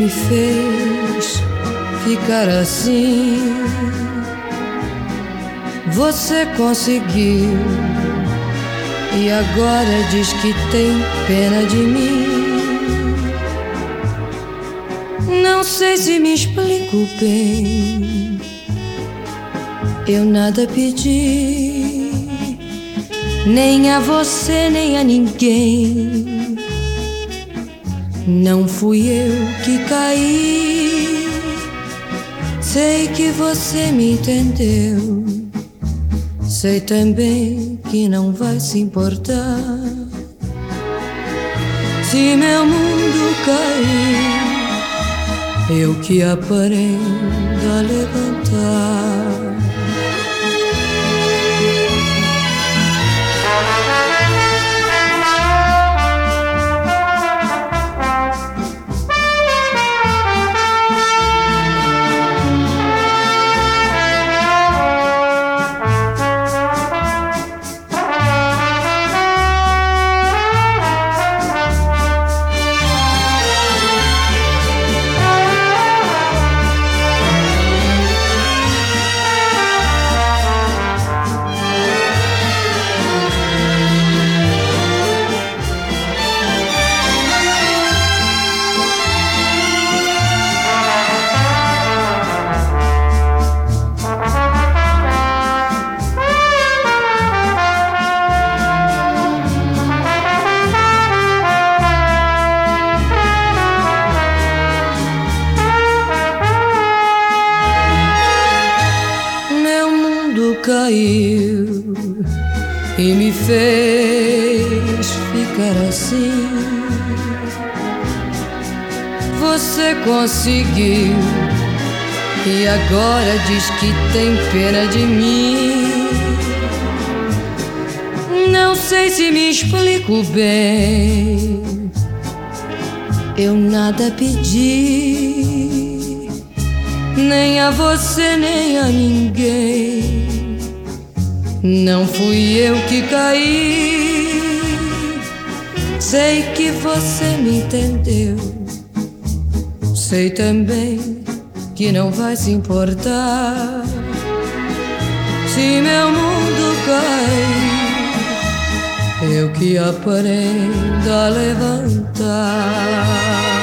me fez ficar assim. Você conseguiu e agora diz que tem pena de mim. Não sei se me explico bem. Eu nada pedi, nem a você nem a ninguém. Não fui eu que caí. Sei que você me entendeu. Sei também que não vai se importar se meu mundo cair. Eu que aprendo a levantar. Caiu e me fez ficar assim. Você conseguiu e agora diz que tem pena de mim. Não sei se me explico bem. Eu nada pedi, nem a você nem a ninguém. Não fui eu que caí. Sei que você me entendeu. Sei também que não vai se importar se meu mundo cair. Eu que aprendo a levantar.